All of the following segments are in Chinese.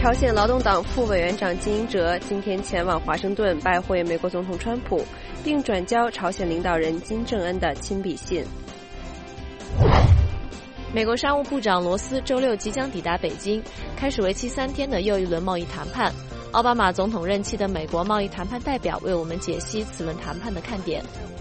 朝鲜劳动党副委员长金英哲今天前往华盛顿拜会美国总统川普，并转交朝鲜领导人金正恩的亲笔信。 美国商务部长罗斯周六即将抵达北京，开始为期3天的又一轮贸易谈判。奥巴马总统任期的美国贸易谈判代表为我们解析此轮谈判的看点。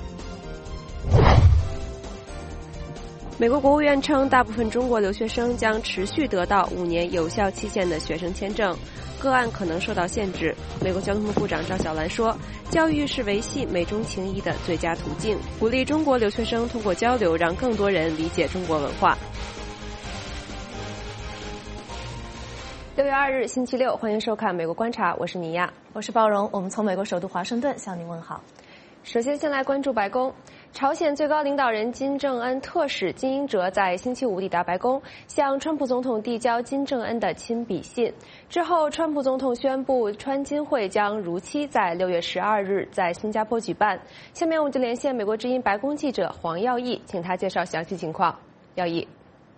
美国国务院称，大部分中国留学生将持续得到5年有效期限的学生签证，个案可能受到限制。美国交通部部长赵小兰说，教育是维系美中情谊的最佳途径，鼓励中国留学生通过交流让更多人理解中国文化。6月2日星期六，欢迎收看美国观察，我是尼亚， 我是包容，我们从美国首都华盛顿向您问好。 首先来关注白宫。朝鲜最高领导人金正恩特使金英哲在星期五抵达白宫，向川普总统递交金正恩的亲笔信。之后，川普总统宣布川金会将如期在6月12日在新加坡举办。下面我们就连线美国之音白宫记者黄耀义，请他介绍详细情况。耀义。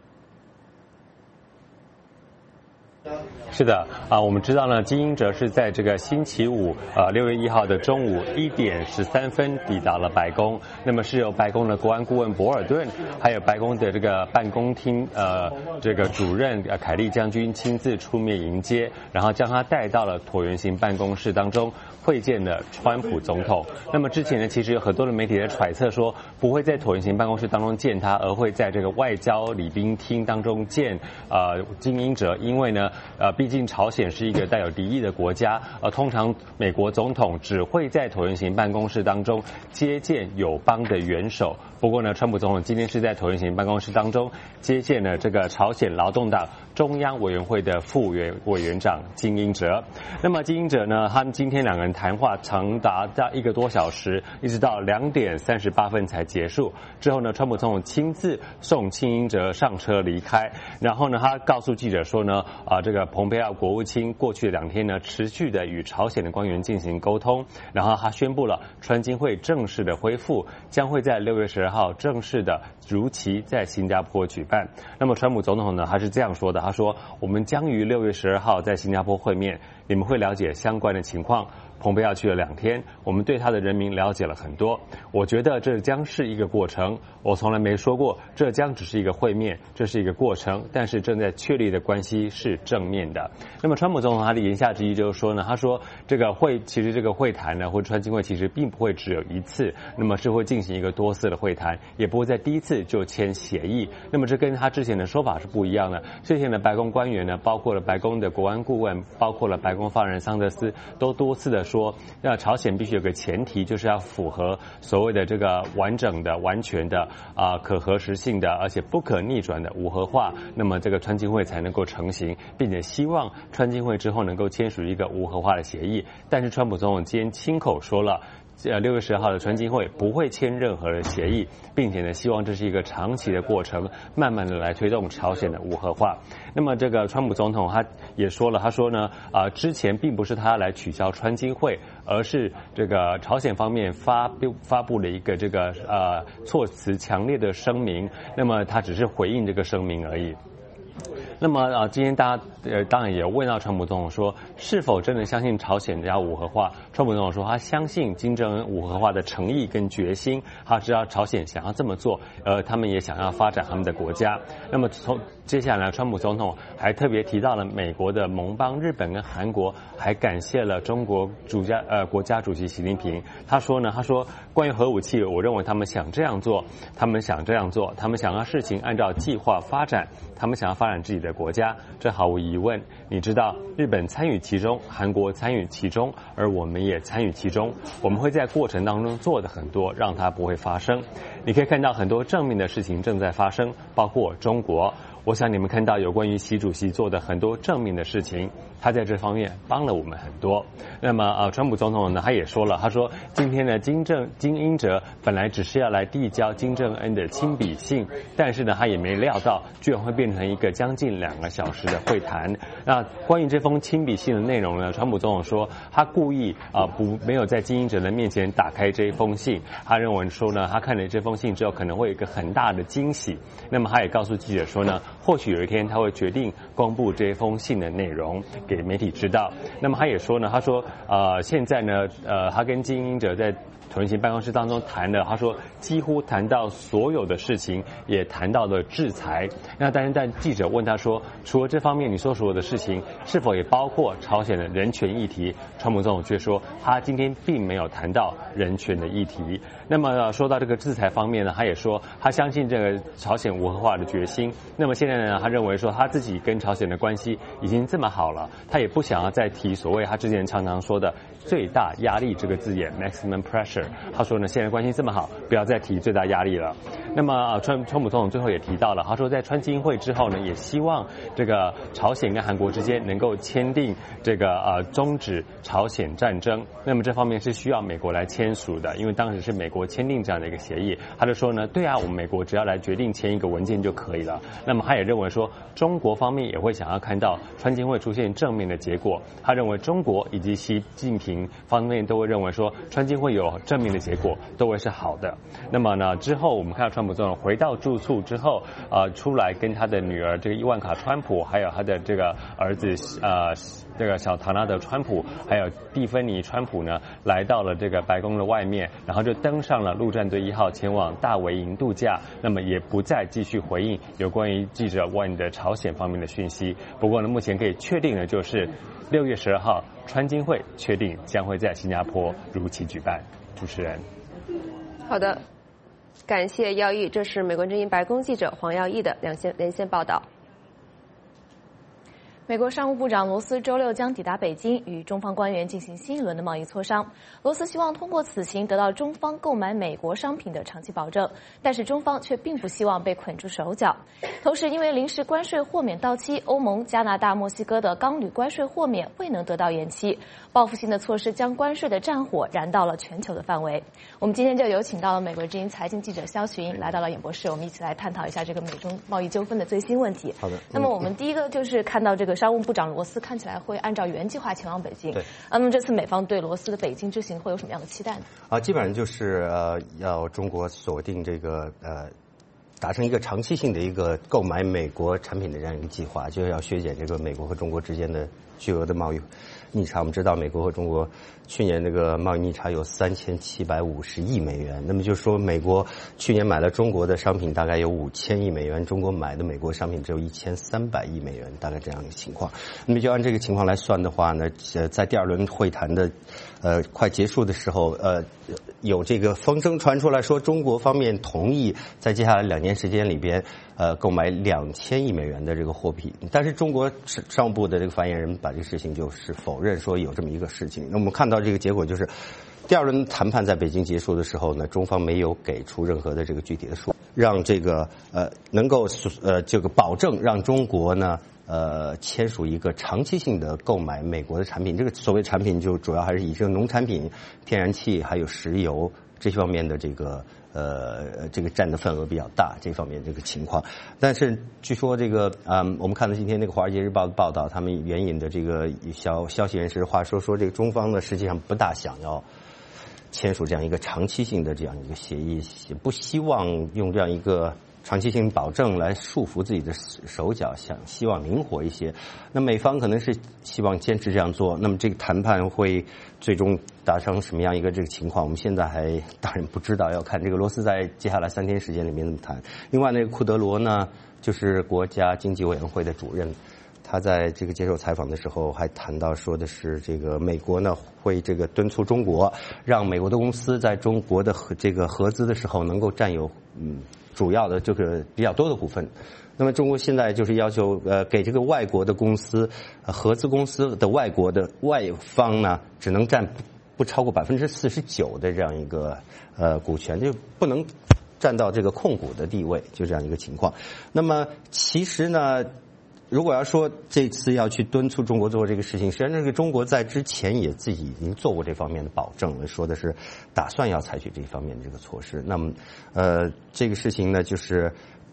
是的我们知道呢，金英哲是在这个星期五6月1号的中午1点13分抵达了白宫。那么是由白宫的国安顾问博尔顿，还有白宫的这个办公厅这个主任凯利将军亲自出面迎接，然后将他带到了椭圆形办公室当中会见了川普总统。那么之前呢，其实有很多的媒体在揣测说，不会在椭圆形办公室当中见他，而会在这个外交礼宾厅当中见金英哲，因为呢毕竟朝鲜是一个带有敌意的国家，通常美国总统只会在椭圆形办公室当中接见友邦的元首。不过呢，川普总统今天是在椭圆形办公室当中接见了这个朝鲜劳动党中央委员会的副委员长金英哲。那么金英哲呢，他们今天两个人谈话长达1个多小时，一直到2点38分才结束。之后呢，川普总统亲自送金英哲上车离开。然后呢，他告诉记者说呢，这个蓬佩奥国务卿过去2天呢，持续的与朝鲜的官员进行沟通。然后他宣布了川金会正式的恢复，将会在6月12号正式的如期在新加坡举办。那么川普总统呢，他是这样说的，他说，我们将于6月12号在新加坡会面，你们会了解相关的情况。蓬佩奥去了2天，我们对他的人民了解了很多。我觉得这将是一个过程，我从来没说过这将只是一个会面，这是一个过程，但是正在确立的关系是正面的。那么川普总统他的言下之意就是说呢，他说其实这个会谈呢，或者川金会其实并不会只有1次，那么是会进行一个多次的会谈，也不会在第一次就签协议。那么这跟他之前的说法是不一样的。之前的白宫官员呢，包括了白宫的国安顾问，包括了白宫发言人桑德斯，都多次的说，那朝鲜必须有个前提，就是要符合所谓的这个完整的、完全的可核实性的，而且不可逆转的无核化，那么这个川金会才能够成型，并且希望川金会之后能够签署一个无核化的协议。但是川普总统今天亲口说了，6月10号的川金会不会签任何的协议，并且呢，希望这是一个长期的过程，慢慢的来推动朝鲜的无核化。那么这个川普总统他也说了，他说呢，之前并不是他来取消川金会，而是这个朝鲜方面发布了一个这个措辞强烈的声明，那么他只是回应这个声明而已。那么今天大家当然也问到川普总统说，是否真的相信朝鲜要无核化？川普总统说，他相信金正恩无核化的诚意跟决心，他知道朝鲜想要这么做，他们也想要发展他们的国家。那么从接下来，川普总统还特别提到了美国的盟邦日本跟韩国，还感谢了中国国家主席习近平。他说关于核武器，我认为他们想这样做，他们想要事情按照计划发展，他们想要发展自己的国家，这毫无疑问。你知道，日本参与其中，韩国参与其中，而我们也参与其中。我们会在过程当中做的很多，让它不会发生。你可以看到很多正面的事情正在发生，包括中国。我想你们看到有关于习主席做的很多正面的事情，他在这方面帮了我们很多。那么川普总统呢，他也说了，他说今天呢金英哲本来只是要来递交金正恩的亲笔信，但是呢他也没料到居然会变成一个将近2个小时的会谈。那关于这封亲笔信的内容呢，川普总统说他故意没有在金英哲的面前打开这一封信，他认为说呢，他看了这封信之后可能会有一个很大的惊喜。那么他也告诉记者说呢， 或许有一天他会决定公布这封信的内容给媒体知道。那么他也说呢，他说现在呢他跟经营者在屯行办公室当中谈了，他说几乎谈到所有的事情，也谈到了制裁。那但记者问他说，除了这方面你说所有的事情，是否也包括朝鲜的人权议题？川普总统却说他今天并没有谈到人权的议题。那么说到这个制裁方面呢，他也说他相信这个朝鲜无核化的决心。那么现在呢，他认为说他自己跟朝鲜的关系已经这么好了，他也不想要再提所谓他之前常常说的最大压力这个字眼 maximum pressure。他说呢，现在关系这么好，不要再提最大压力了。那么川普总统最后也提到了，他说在川金会之后呢，也希望这个朝鲜跟韩国之间能够签订这个终止朝鲜战争。那么这方面是需要美国来签署的，因为当时是美国签订这样的一个协议。他就说呢，对啊，我们美国只要来决定签一个文件就可以了。那么他也认为说，中国方面也会想要看到川金会出现正面的结果。他认为中国以及习近平方面都会认为说，川金会有正面的结果都会是好的。那么呢，之后我们看到川普总统回到住处之后，出来跟他的女儿这个伊万卡川普，还有他的这个儿子这个小唐纳德川普，还有蒂芬妮川普呢，来到了这个白宫的外面，然后就登上了陆战队1号前往大维营度假。那么也不再继续回应有关于记者问的朝鲜方面的讯息。不过呢，目前可以确定的就是6月12号川金会确定将会在新加坡如期举办。主持人， 好的，感谢耀毅，这是美国之音白宫记者黄耀毅的连线报道。 美国商务部长罗斯周六将抵达北京，与中方官员进行新一轮的贸易磋商。罗斯希望通过此行得到中方购买美国商品的长期保证，但是中方却并不希望被捆住手脚。同时，因为临时关税豁免到期，欧盟、加拿大、墨西哥的钢铝关税豁免未能得到延期，报复性的措施将关税的战火燃到了全球的范围。我们今天就有请到了美国之音财经记者肖群来到了演播室，我们一起来探讨一下这个美中贸易纠纷的最新问题。 好的。 那么我们第一个就是看到这个商务部长罗斯看起来会按照原计划前往北京。 对。 那么这次美方对罗斯的北京之行会有什么样的期待呢？ 基本上就是要中国锁定这个达成一个长期性的一个购买美国产品的这样一个计划，就是要削减这个美国和中国之间的巨额的贸易逆差。我们知道美国和中国去年这个贸易逆差有3750亿美元，那么就是说美国去年买了中国的商品大概有5000亿美元，中国买的美国商品只有1300亿美元，大概这样一个情况。那么就按这个情况来算的话呢，在第2轮会谈的快结束的时候，有这个风声传出来说，中国方面同意在接下来2年时间里边购买2000亿美元的这个货品，但是中国商务部的这个发言人把这个事情就是否认说有这么一个事情。那我们看到这个结果就是第2轮谈判在北京结束的时候呢，中方没有给出任何的这个具体的数，让这个能够这个保证让中国呢签署一个长期性的购买美国的产品。这个所谓产品就主要还是以这个农产品、天然气还有石油这方面的这个占的份额比较大，这方面这个情况。但是据说这个我们看到今天那个《华尔街日报》的报道，他们援引的这个消息人士话说这个中方呢实际上不大想要签署这样一个长期性的这样一个协议，也不希望用这样一个长期性保证来束缚自己的手脚，希望灵活一些。那美方可能是希望坚持这样做，那么这个谈判会最终达成什么样一个这个情况，我们现在还当然不知道，要看这个罗斯在接下来3天时间里面怎么谈。另外那个库德罗呢，就是国家经济委员会的主任，他在这个接受采访的时候还谈到说的是这个美国呢会这个敦促中国，让美国的公司在中国的这个合资的时候能够占有主要的这个比较多的股份。那么中国现在就是要求给这个外国的公司合资公司的外国的外方呢只能占不超过49%的这样一个股权，就不能占到这个控股的地位，就这样一个情况。那么其实呢，如果要说这次要去敦促中国做这个事情，实际上这个中国在之前也自己已经做过这方面的保证，说的是打算要采取这方面的这个措施。那么这个事情呢，就是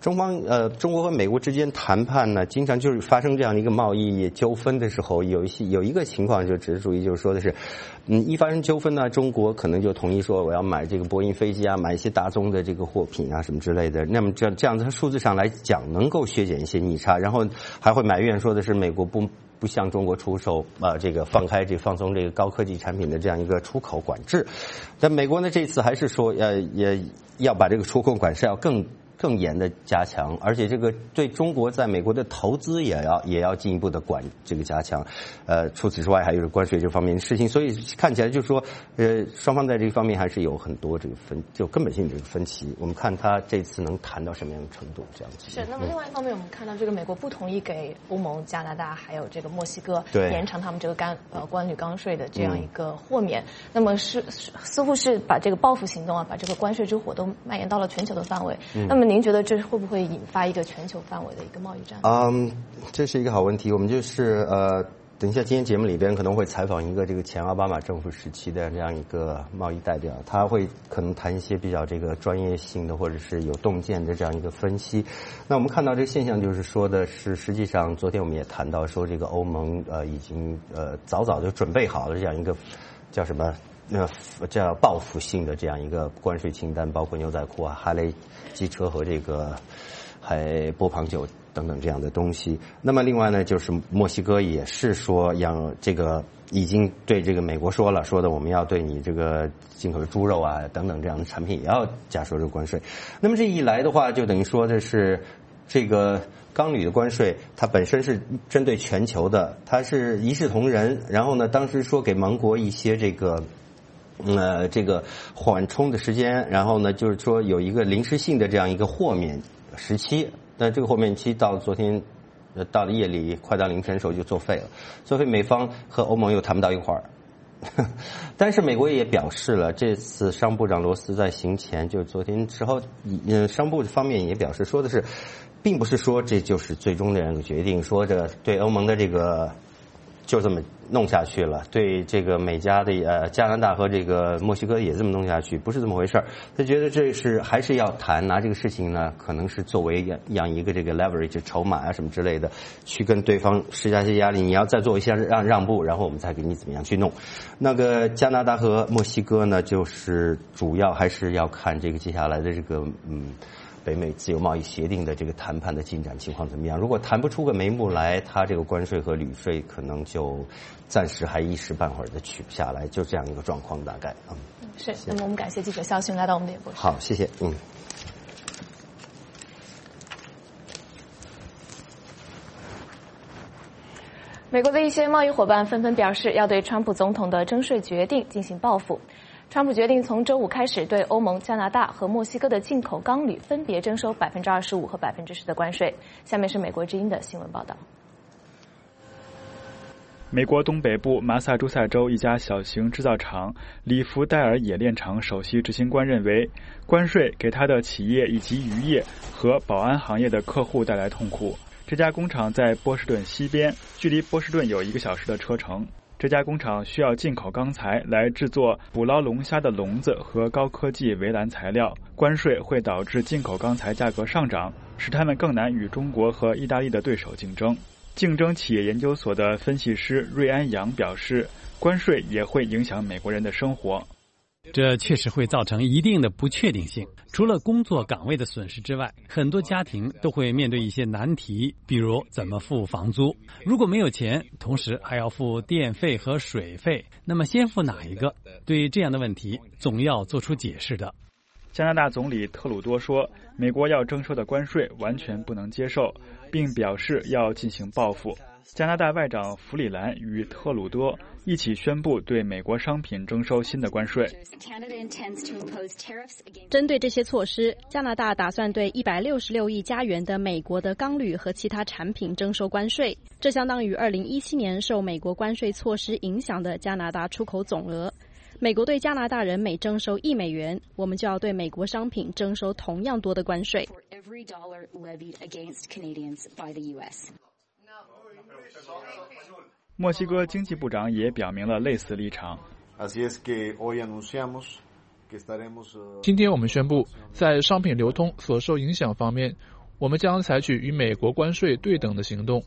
中国和美国之间谈判呢，经常就是发生这样的一个贸易纠纷的时候，有一个情况就只是属于就是说的是，一发生纠纷呢，中国可能就同意说我要买这个波音飞机啊，买一些大宗的这个货品啊什么之类的。那么这样子数字上来讲，能够削减一些逆差，然后还会埋怨说的是美国不向中国出售这个放松这个高科技产品的这样一个出口管制。但美国呢这次还是说也要把这个出口管制要更严的加强，而且这个对中国在美国的投资也要进一步的这个加强。除此之外还有关税这方面的事情，所以看起来就是说双方在这方面还是有很多这个根本性的这个分歧。我们看他这次能谈到什么样的程度这样子。 是，那么另外一方面我们看到这个美国不同意给欧盟、加拿大还有这个墨西哥延长他们这个关旅刚税的这样一个豁免，那么似乎是把这个报复行动把这个关税之火都蔓延到了全球的范围。那么您觉得这会不会引发一个全球范围的一个贸易战？ 这是一个好问题。我们就是等一下今天节目里边可能会采访一个这个前奥巴马政府时期的这样一个贸易代表，他会可能谈一些比较这个专业性的或者是有洞见的这样一个分析。那我们看到这个现象就是说的是，实际上昨天我们也谈到说这个欧盟已经早早就准备好了这样一个叫什么叫报复性的这样一个关税清单，包括牛仔裤啊、哈雷机车和这个还波旁酒等等这样的东西。那么另外呢，就是墨西哥也是说这个已经对这个美国说的我们要对你这个进口的猪肉啊等等这样的产品也要加收这个关税。那么这一来的话，就等于说的是这个钢铝的关税，它本身是针对全球的，它是一视同仁。然后呢，当时说给盟国一些这个缓冲的时间，然后呢，就是说有一个临时性的这样一个豁免时期。但这个豁免期到昨天，到了夜里快到凌晨的时候就作废了，所以美方和欧盟又谈不到一块儿。但是美国也表示了，这次商务部长罗斯在行前，就是昨天之后，商务部方面也表示说的是，并不是说这就是最终的这个决定，说着对欧盟的这个就这么弄下去了，对这个美加的加拿大和这个墨西哥也这么弄下去，不是这么回事儿。他觉得这是还是要谈，拿这个事情呢，可能是作为样一个这个 leverage 筹码啊什么之类的，去跟对方施加一些压力，你要再做一些让步，然后我们再给你怎么样去弄。那个加拿大和墨西哥呢，就是主要还是要看这个接下来的这个北美自由贸易协定的这个谈判的进展情况怎么样？如果谈不出个眉目来，它这个关税和旅税可能就暂时还一时半会儿的取不下来，就这样一个状况大概是。那么我们感谢记者肖勋来到我们的演播室。 好，谢谢。 美国的一些贸易伙伴纷纷表示要对川普总统的征税决定进行报复。川普决定从周五开始对欧盟、加拿大和墨西哥的进口钢铝分别征收25%和10%的关税。下面是美国之音的新闻报道。 美国东北部马萨诸塞州一家小型制造厂里弗戴尔冶炼厂首席执行官认为，关税给他的企业以及渔业和保安行业的客户带来痛苦。这家工厂在波士顿西边，距离波士顿有1个小时的车程。这家工厂需要进口钢材来制作捕捞龙虾的笼子和高科技围栏材料，关税会导致进口钢材价格上涨，使他们更难与中国和意大利的对手竞争。竞争企业研究所的分析师瑞安杨表示，关税也会影响美国人的生活。 这确实会造成一定的不确定性。除了工作岗位的损失之外，很多家庭都会面对一些难题，比如怎么付房租。如果没有钱，同时还要付电费和水费，那么先付哪一个？对于这样的问题，总要做出解释的。 加拿大总理特鲁多说，美国要征收的关税完全不能接受，并表示要进行报复。加拿大外长弗里兰与特鲁多一起宣布对美国商品征收新的关税。 针对这些措施，加拿大打算对166亿加元的美国的钢铝和其他产品征收关税，这相当于2017年受美国关税措施影响的加拿大出口总额。美国对加拿大人每征收1美元，我们就要对美国商品征收同样多的关税。 墨西哥经济部长也表明了类似立场。 今天我们宣布，在商品流通所受影响方面，我我们将采取与美国关税对等的行动。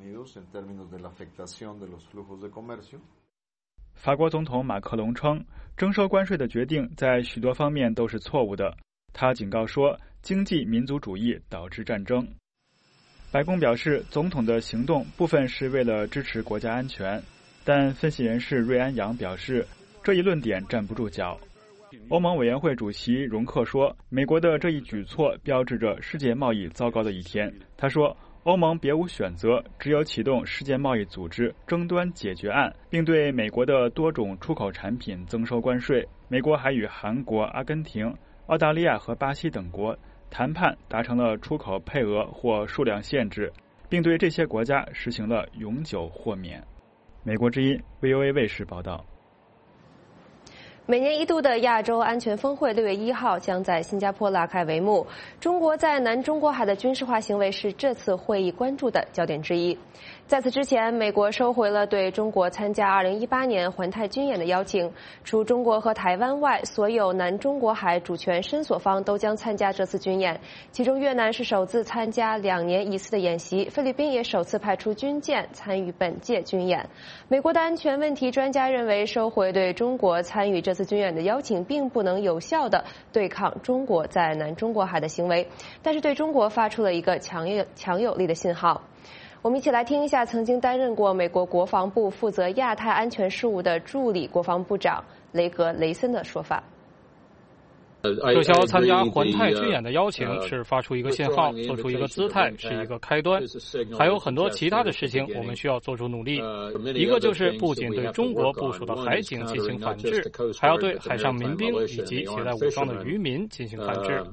法国总统马克龙称，征收关税的决定在许多方面都是错误的。他警告说，经济民族主义导致战争。白宫表示，总统的行动部分是为了支持国家安全，但分析人士瑞安扬表示，这一论点站不住脚。欧盟委员会主席容克说，美国的这一举措标志着世界贸易糟糕的一天。他说，欧盟别无选择，只有启动世界贸易组织争端解决案，并对美国的多种出口产品征收关税。美国还与韩国、阿根廷、澳大利亚和巴西等国谈判，达成了出口配额或数量限制，并对这些国家实行了永久豁免。美国之音 VOA 卫视报道。 每年一度的亚洲安全峰会6月1号将在新加坡拉开帷幕。中国在南中国海的军事化行为是这次会议关注的焦点之一。在此之前，美国收回了对中国参加2018年环太军演的邀请。除中国和台湾外，所有南中国海主权伸索方都将参加这次军演。其中，越南是首次参加2年1次的演习，菲律宾也首次派出军舰参与本届军演。美国的安全问题专家认为，收回对中国参与这次军演的邀请并不能有效地对抗中国在南中国海的行为，但是对中国发出了一个强有力的信号。我们一起来听一下曾经担任过美国国防部负责亚太安全事务的助理国防部长雷格雷森的说法。 撤销参加环太军演的邀请是发出一个信号，做出一个姿态，是一个开端。还有很多其他的事情我们需要做出努力。一个就是不仅对中国部署的海警进行反制，还要对海上民兵以及携带武装的渔民进行反制。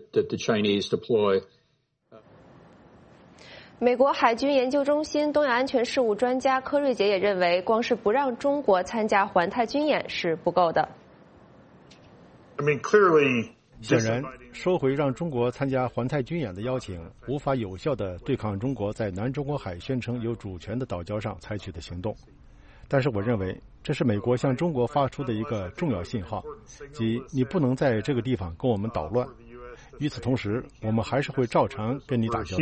美国海军研究中心东亚安全事务专家柯瑞杰也认为，光是不让中国参加环太军演是不够的。 显然，收回让中国参加环太军演的邀请，无法有效地对抗中国在南中国海宣称有主权的岛礁上采取的行动。但是我认为，这是美国向中国发出的一个重要信号，即你不能在这个地方跟我们捣乱。与此同时，我们还是会照常跟你打交道。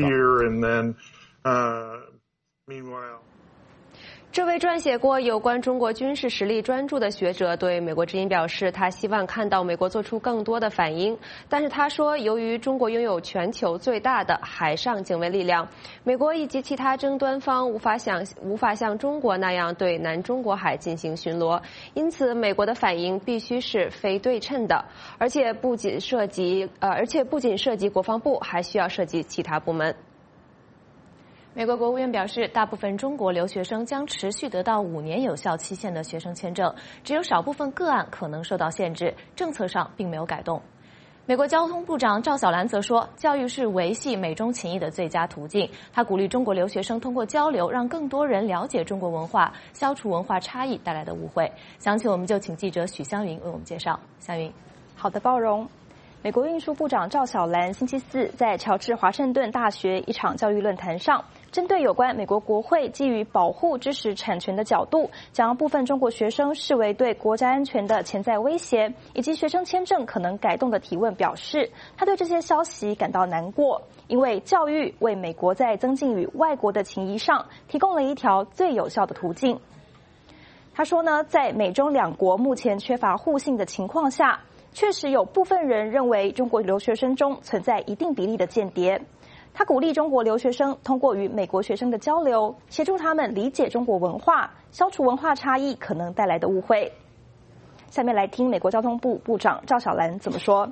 这位撰写过有关中国军事实力专著的学者对美国之音表示，他希望看到美国做出更多的反应。但是他说，由于中国拥有全球最大的海上警卫力量，美国以及其他争端方无法像中国那样对南中国海进行巡逻，因此美国的反应必须是非对称的，而且不仅涉及国防部，还需要涉及其他部门。 美国国务院表示，大部分中国留学生将持续得到5年有效期限的学生签证，只有少部分个案可能受到限制，政策上并没有改动。美国交通部长赵小兰则说，教育是维系美中情谊的最佳途径。他鼓励中国留学生通过交流，让更多人了解中国文化，消除文化差异带来的误会。详情我们就请记者许香云为我们介绍。香云， 好的，包容。美国运输部长赵小兰星期4在乔治华盛顿大学一场教育论坛上，针对有关美国国会基于保护知识产权的角度，将部分中国学生视为对国家安全的潜在威胁，以及学生签证可能改动的提问表示，他对这些消息感到难过，因为教育为美国在增进与外国的情谊上提供了一条最有效的途径。他说呢，在美中两国目前缺乏互信的情况下，确实有部分人认为中国留学生中存在一定比例的间谍。他鼓励中国留学生通过与美国学生的交流，协助他们理解中国文化，消除文化差异可能带来的误会。下面来听美国交通部部长赵小兰怎么说。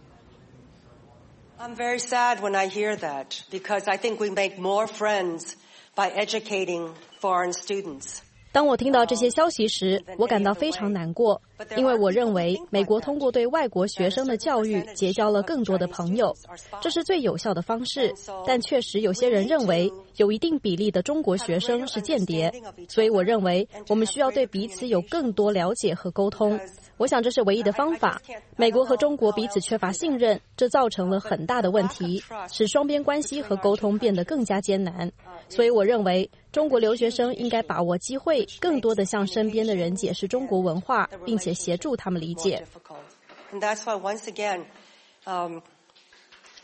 I'm very sad when I hear that, because I think we make more friends by educating foreign students. 当我听到这些消息时，我感到非常难过，因为我认为美国通过对外国学生的教育结交了更多的朋友，这是最有效的方式。但确实有些人认为有一定比例的中国学生是间谍，所以我认为我们需要对彼此有更多了解和沟通。我想这是唯一的方法。美国和中国彼此缺乏信任，这造成了很大的问题，使双边关系和沟通变得更加艰难。所以我认为中国留学生应该把握机会，更多地向身边的人解释中国文化，并且协助他们理解。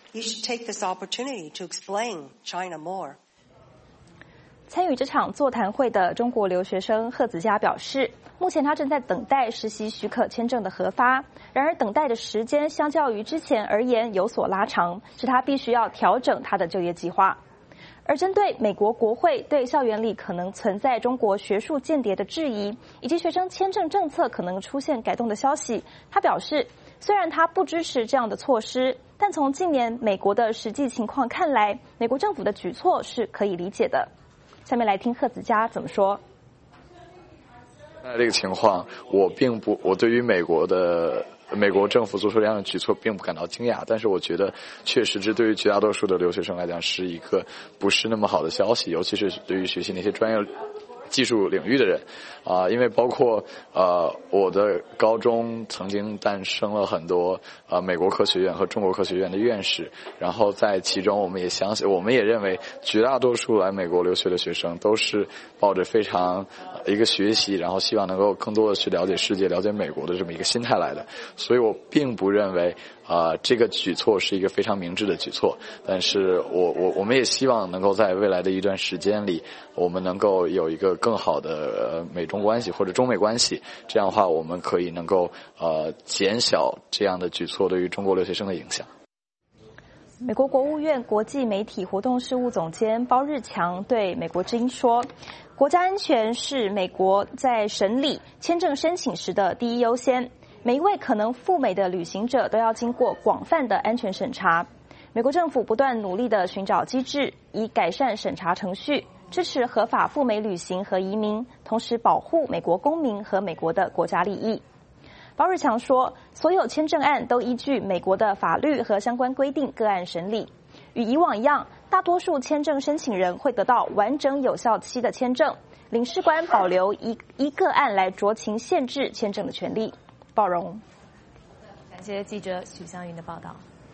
you should take this opportunity to explain China more. 参与这场座谈会的中国留学生贺子嘉表示，目前他正在等待实习许可签证的核发，然而等待的时间相较于之前而言有所拉长，使他必须要调整他的就业计划。而针对美国国会对校园里可能存在中国学术间谍的质疑，以及学生签证政策可能出现改动的消息，他表示，虽然他不支持这样的措施，但从近年美国的实际情况看来，美国政府的举措是可以理解的。下面来听贺子嘉怎么说。 这个情况，我对于美国政府做出这样的举措并不感到惊讶，但是我觉得确实这对于绝大多数的留学生来讲是一个不是那么好的消息，尤其是对于学习那些专业技术领域的人因为包括我的高中曾经诞生了很多美国科学院和中国科学院的院士，然后在其中我们也认为绝大多数来美国留学的学生都是抱着非常一个学习，然后希望能够更多的去了解世界、了解美国的这么一个心态来的，所以我并不认为这个举措是一个非常明智的举措，但是我们也希望能够在未来的一段时间里，我们能够有一个更好的美中关系或者中美关系，这样的话我们可以能够减小这样的举措对于中国留学生的影响。 美国国务院国际媒体活动事务总监包日强对美国之音说，国家安全是美国在审理签证申请时的第一优先，每一位可能赴美的旅行者都要经过广泛的安全审查。美国政府不断努力地寻找机制，以改善审查程序，支持合法赴美旅行和移民，同时保护美国公民和美国的国家利益。包日强说，所有签证案都依据美国的法律和相关规定个案审理。与以往一样，大多数签证申请人会得到完整有效期的签证，领事官保留依个案来酌情限制签证的权利。包容。 感谢记者许湘云的报道。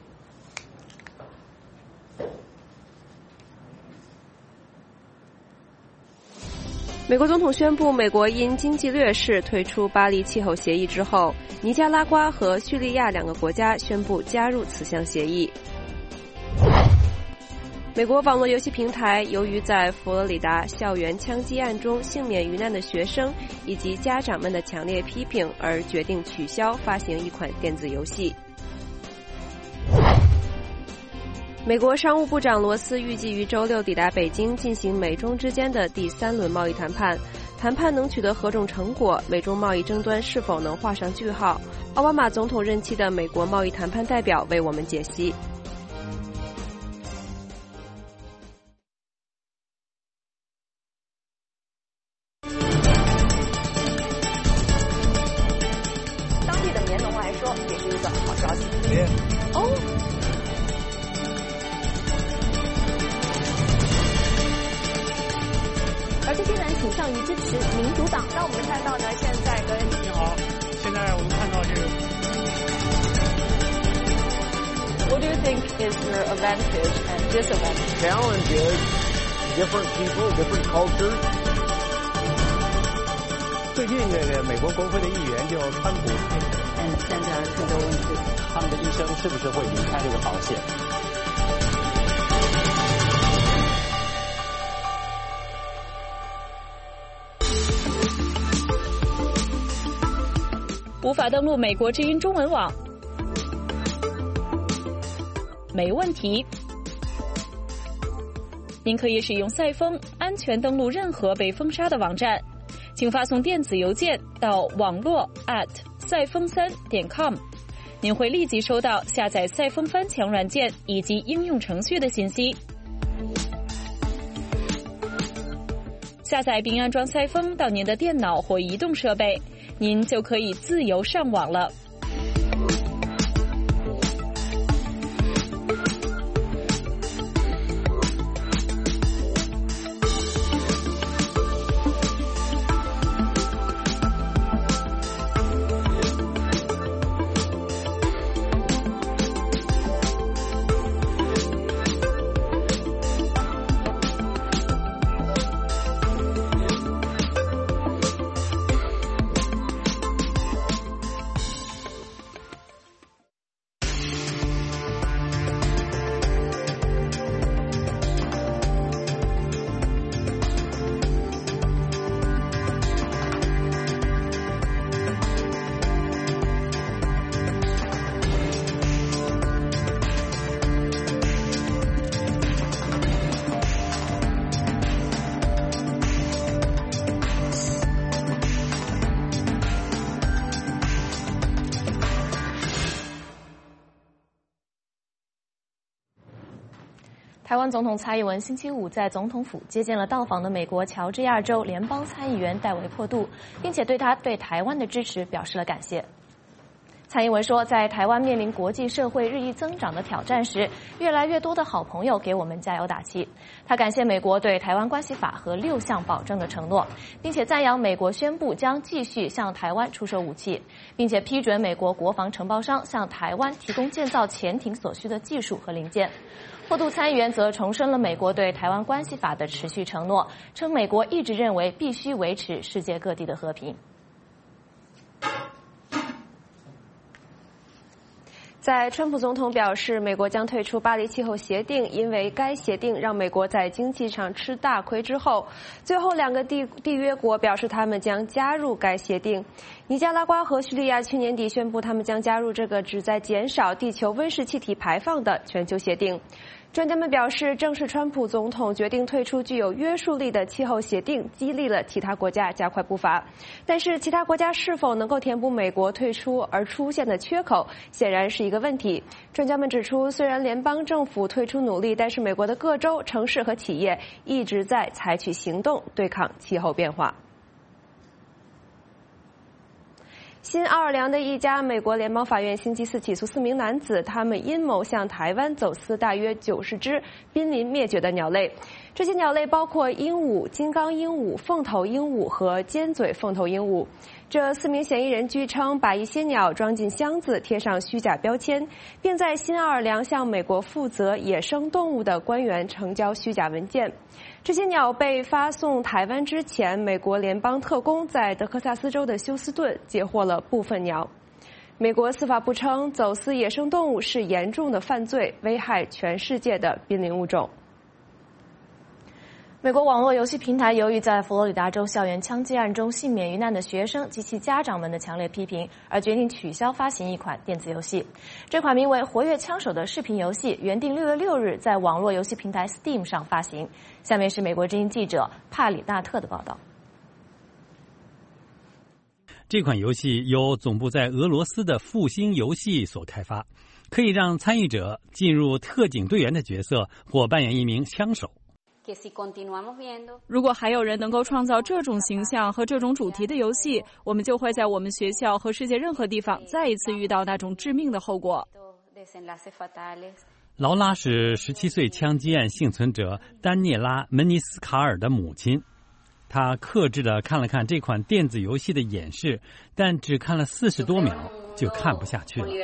美国总统宣布，美国因经济劣势退出巴黎气候协议之后，尼加拉瓜和叙利亚两个国家宣布加入此项协议。美国网络游戏平台由于在佛罗里达校园枪击案中幸免于难的学生以及家长们的强烈批评，而决定取消发行一款电子游戏。美国商务部长罗斯预计于周六抵达北京，进行美中之间的第3轮贸易谈判。谈判能取得何种成果，美中贸易争端是否能画上句号？奥巴马总统任期的美国贸易谈判代表为我们解析。 当地的棉农来说，也是一个好消息。而这些人倾向于支持民主党。那我们看到呢，现在跟你好，现在我们看到这个。 What do you think is your advantage and disadvantage? Challenge is different people, different cultures. 最近这个美国国会的议员就川普， 现在更多问题，他们的医生是不是会离开这个保险？ 无法登录美国之音中文网，没问题。您可以使用赛风安全登录任何被封杀的网站，请发送电子邮件到网络赛风3.com， 您会立即收到下载赛风翻墙软件以及应用程序的信息。下载并安装赛风到您的电脑或移动设备，您就可以自由上网了。 台湾总统蔡英文星期五在总统府接见了到访的美国乔治亚州联邦参议员戴维珀杜，并且对他对台湾的支持表示了感谢。蔡英文说，在台湾面临国际社会日益增长的挑战时，越来越多的好朋友给我们加油打气。他感谢美国对台湾关系法和6项保证的承诺，并且赞扬美国宣布将继续向台湾出售武器，并且批准美国国防承包商向台湾提供建造潜艇所需的技术和零件。珀杜参议员则重申了美国对台湾关系法的持续承诺，称美国一直认为必须维持世界各地的和平。 在川普总统表示美国将退出巴黎气候协定，因为该协定让美国在经济上吃大亏之后，最后2个缔约国表示他们将加入该协定。尼加拉瓜和叙利亚去年底宣布他们将加入这个旨在减少地球温室气体排放的全球协定。专家们表示，正是川普总统决定退出具有约束力的气候协定，激励了其他国家加快步伐。但是，其他国家是否能够填补美国退出而出现的缺口，显然是一个问题。专家们指出，虽然联邦政府退出努力，但是美国的各州、城市和企业一直在采取行动对抗气候变化。新奥尔良的一家美国联邦法院星期四起诉4名男子，他们阴谋向台湾走私大约90只濒临灭绝的鸟类。这些鸟类包括鹦鹉、金刚鹦鹉、凤头鹦鹉和尖嘴凤头鹦鹉。这4名嫌疑人据称把一些鸟装进箱子，贴上虚假标签，并在新奥尔良向美国负责野生动物的官员呈交虚假文件。这些鸟被发送台湾之前，美国联邦特工在德克萨斯州的休斯顿截获了部分鸟。美国司法部称，走私野生动物是严重的犯罪，危害全世界的濒临物种。 美国网络游戏平台由于在佛罗里达州校园枪击案中幸免于难的学生及其家长们的强烈批评，而决定取消发行一款电子游戏。这款名为《活跃枪手》的视频游戏原定6月6日在网络游戏平台 Steam 上发行。下面是美国之音记者帕里纳特的报道。 这款游戏由总部在俄罗斯的复兴游戏所开发，可以让参与者进入特警队员的角色或扮演一名枪手。 如果还有人能够创造这种形象和这种主题的游戏，我们就会在我们学校和世界任何地方再一次遇到那种致命的后果。 劳拉是17岁枪击案幸存者丹涅拉·门尼斯卡尔的母亲。她克制地看了看这款电子游戏的演示，但只看了40多秒就看不下去了。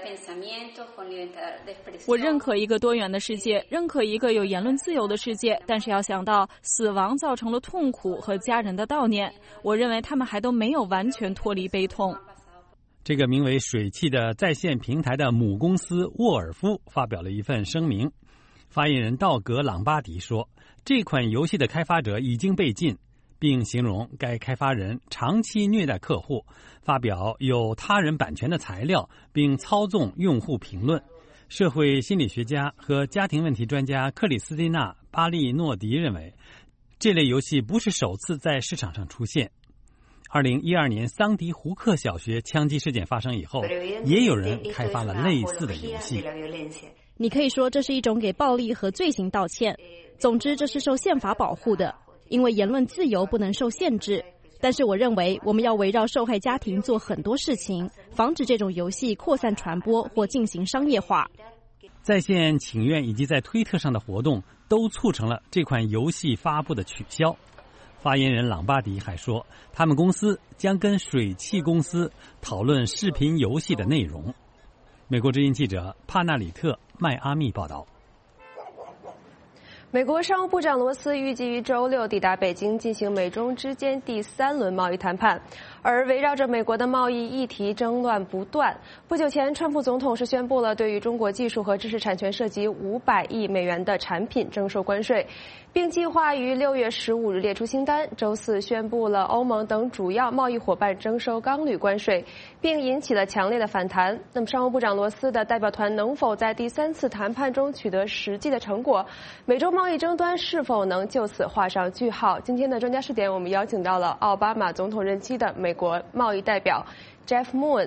我认可一个多元的世界，认可一个有言论自由的世界，但是要想到死亡造成了痛苦和家人的悼念，我认为他们还都没有完全脱离悲痛。 这个名为水汽的在线平台的母公司沃尔夫发表了一份声明。发言人道格·朗巴迪说，这款游戏的开发者已经被禁，并形容该开发人长期虐待客户，发表有他人版权的材料，并操纵用户评论。社会心理学家和家庭问题专家克里斯蒂娜·巴利诺迪认为，这类游戏不是首次在市场上出现。2012年桑迪胡克小学枪击事件发生以后，也有人开发了类似的游戏。 你可以说这是一种给暴力和罪行道歉。总之，这是受宪法保护的，因为言论自由不能受限制。但是我认为我们要围绕受害家庭做很多事情，防止这种游戏扩散传播或进行商业化。 在线请愿以及在推特上的活动都促成了这款游戏发布的取消。发言人朗巴迪还说，他们公司将跟水汽公司讨论视频游戏的内容。美国之音记者帕纳里特·迈阿密报道。 美国商务部长罗斯预计于周6抵达北京，进行美中之间第3轮贸易谈判。而围绕着美国的贸易议题争乱不断。不久前，川普总统是宣布了对于中国技术和知识产权涉及500亿美元的产品征收关税，并计划于6月15日列出清单。周4宣布了欧盟等主要贸易伙伴征收钢铝关税，并引起了强烈的反弹。那么，商务部长罗斯的代表团能否在第3次谈判中取得实际的成果？美中贸易争端是否能就此画上句号？今天的专家视点，我们邀请到了奥巴马总统任期的美国贸易代表 Jeff Moon。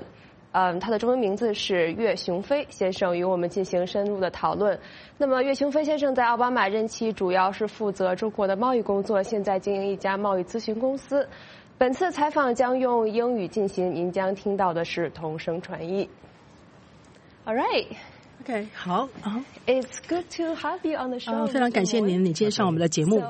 他的中文名字是岳雄飞先生，与我们进行深入的讨论。那么岳雄飞先生在奥巴马任期主要是负责中国的贸易工作，现在经营一家贸易咨询公司。本次采访将用英语进行，您将听到的是同声传译。All right. OK， 好。 It's good to have you on the show. 非常感谢您今天上我们的节目。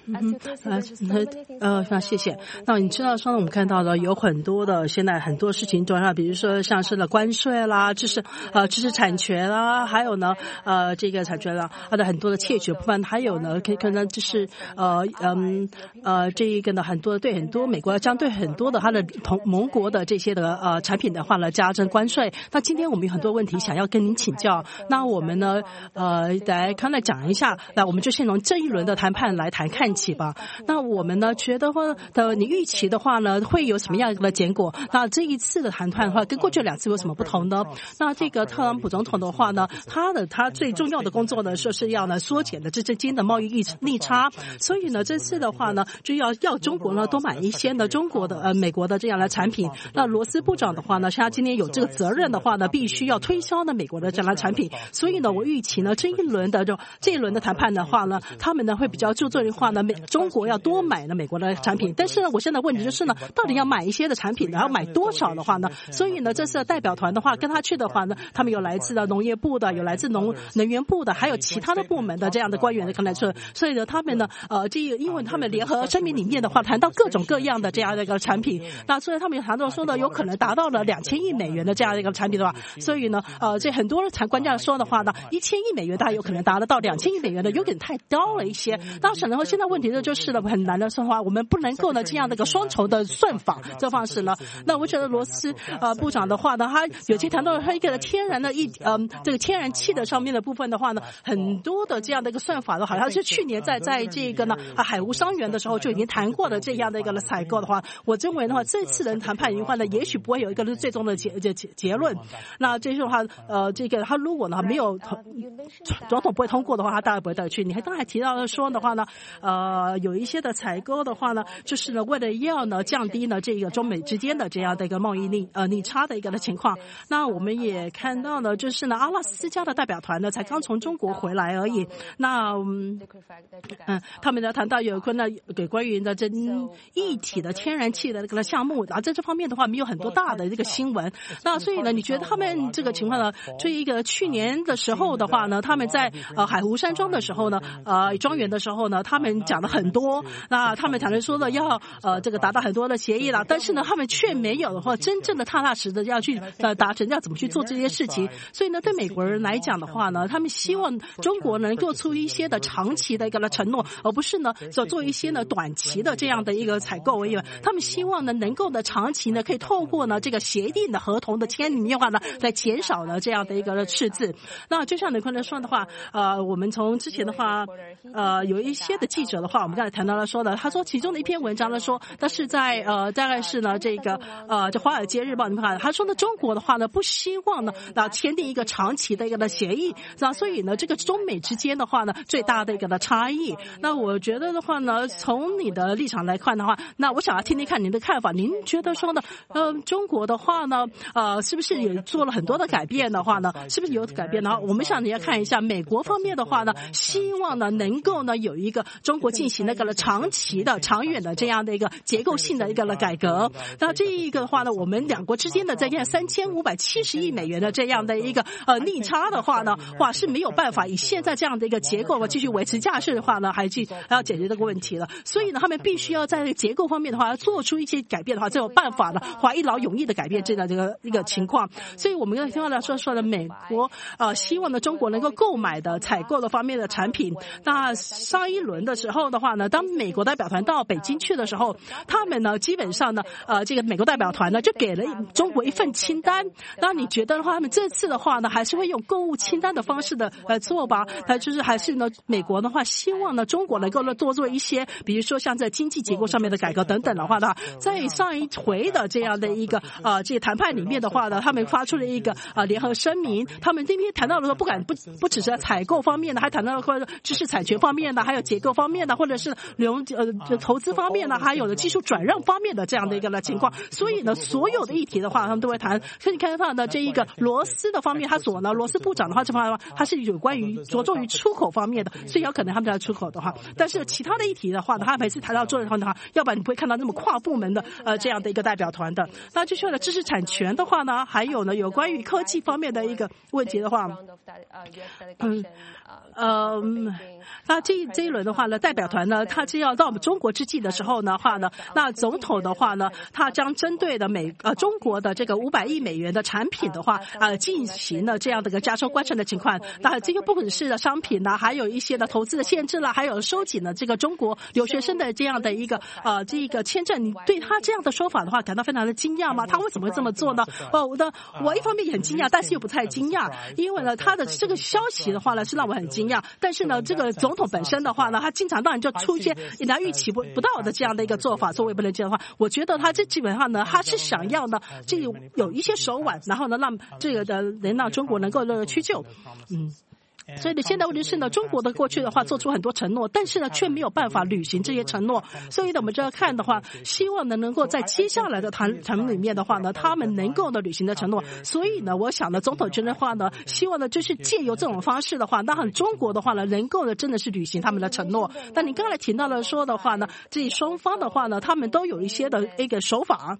非常谢谢。那你知道说呢，我们看到的有很多的现在很多事情都比如说像是关税啦，知识产权啦，还有呢这个产权啦，的很多的窃取的部分，还有呢可能就是这一个呢很多美国将对很多的它的盟国的这些的产品的话呢加征关税。那今天我们有很多问题想要跟您请教，那我们呢来刚才讲一下，那我们就先从这一轮的谈判来看起吧。那我们呢觉得你预期的话呢会有什么样的结果？那这一次的谈判的话跟过去2次有什么不同呢？那这个特朗普总统的话呢，他最重要的工作呢就是要呢缩减的之间的贸易逆差，所以呢这次的话呢就要中国呢多买一些呢中国的美国的这样的产品。那罗斯部长的话呢，他今天有这个责任的话呢，必须要推销呢美国的这样的产品。所以呢我预期呢这一轮的谈判的话呢，他们呢会比较注重的话呢中国要多买呢美国的产品。但是呢我现在问题就是呢，到底要买一些的产品，然后买多少的话呢？所以呢这次的代表团的话跟他去的话呢，他们有来自的农业部的，有来自能源部的，还有其他的部门的这样的官员的跟来去。所以呢他们呢因为他们联合声明里面的话谈到各种各样的这样的一个产品，那所以他们谈到说呢有可能达到了2000亿美元的这样的一个产品的话，所以呢这很多官家说的话呢，1000亿美元大概有可能达得到，2000亿美元的有点太高了一些。当然呢现在问题就是呢很难的说话，我们不能够呢这样的一个双重的算法这方式呢。那我觉得罗斯部长的话呢，他有些谈到他一个天然的这个天然气的上面的部分的话呢，很多的这样的一个算法的好像是去年在这个呢海无伤员的时候就已经谈过的这样的一个采购的话，我认为的话这次的谈判的话呢，也许不会有一个最终的结论。那这句话这个他如果呢没有总统不会通过的话，他当然不会带去。你刚才提到的说的话呢有一些的采购的话呢，就是呢为了要呢降低呢这个中美之间的这样的一个贸易逆差的一个的情况。那我们也看到呢，就是呢阿拉斯加的代表团呢才刚从中国回来而已。那他们呢谈到有关于的这液体的天然气的那个项目，然后在这方面的话没有很多大的这个新闻。那所以呢你觉得他们这个情况呢，这一个去年的时候的话呢，他们在海湖山庄的时候呢庄园的时候呢，他们讲了很多，那他们谈论说的要这个达到很多的协议啦，但是呢他们却没有的话真正的踏踏实的要去达成要怎么去做这些事情。所以呢对美国人来讲的话呢，他们希望中国能够出一些的长期的一个承诺，而不是呢做一些呢短期的这样的一个采购而已。他们希望呢能够呢长期呢可以透过呢这个协定的合同的签里面的话呢来减少呢这样的一个赤字。那就像雷坤说的话我们从之前的话有一些的记者的话，我们刚才谈到了说的，他说其中的一篇文章呢说，但是在大概是呢这个这华尔街日报你们看，他说呢中国的话呢不希望呢签订一个长期的一个的协议，那所以呢这个中美之间的话呢最大的一个的差异。那我觉得的话呢，从你的立场来看的话，那我想要听听看您的看法。您觉得说呢中国的话呢是不是也做了很多的改变的话呢，是不是有改变呢？我们想你要看一下美国方面的话呢，希望呢能够呢有一个中国进行那个长期的长远的这样的一个结构性的一个改革。那这一个的话呢，我们两国之间的这样3570亿美元的这样的一个逆差的话呢，是没有办法以现在这样的一个结构继续维持下去的话呢，还要解决这个问题了。所以呢他们必须要在结构方面的话做出一些改变的话，才有办法呢一劳永逸的改变这样的一个情况。所以我们听到了说的美国希望呢中国能够购买的采购的方面的产品。那上一轮的时候的话呢，当美国代表团到北京去的时候，他们呢基本上呢这个美国代表团呢就给了中国一份清单。那你觉得的话，他们这次的话呢还是会用购物清单的方式的做吧？就是还是呢美国的话希望呢中国能够多做一些，比如说像在经济结构上面的改革等等的话呢，在上一回的这样的一个这个谈判里面的话呢，他们发出了一个联合声明，他们这边谈到了不只是采购方面的，还谈到了知识产权方面的，还有结构方面的，或者是投资方面的，还有技术转让方面的这样的一个情况。所以呢，所有的议题的话，他们都会谈。所以你看到的这一个罗斯的方面，罗斯部长的话，这方面他是有关于着重于出口方面的，所以有可能他们在出口的话，但是其他的议题的话呢，他每次谈到做的话，要不然你不会看到那么跨部门的这样的一个代表团的。那就说了知识产权的话呢，还有呢有关于科技方面的一个问题的话，那这一轮的话呢，代表团呢，他就要到我们中国之际的时候呢，那总统的话呢，他将针对的中国的这个500亿美元的产品的话进行了这样的一个加收关税的情况。那这个不只是的商品呢，还有一些的投资的限制啦，还有收紧了这个中国留学生的这样的一个这个签证。你对他这样的说法的话感到非常的惊讶吗？他为什么会这么做呢？我一方面也很惊讶，但是又不太惊讶，因为呢他的这个消息的话呢是让我很惊讶，但是呢这个总统本身的话呢，他经常让人就出一些人预期不到的这样的一个做法，作为不能接的话，我觉得他这基本上呢，他是想要呢，这有一些手腕，然后呢让这个能让中国能够屈就，所以呢，现在问题是呢，中国的过去的话做出很多承诺，但是呢却没有办法履行这些承诺。所以呢，我们就要看的话，希望呢能够在接下来的谈里面的话呢，他们能够呢履行的承诺。所以呢，我想呢，总统军的话呢，希望呢就是借由这种方式的话，让中国的话呢能够呢真的是履行他们的承诺。但你刚才提到了说的话呢，这双方的话呢，他们都有一些的一个手法。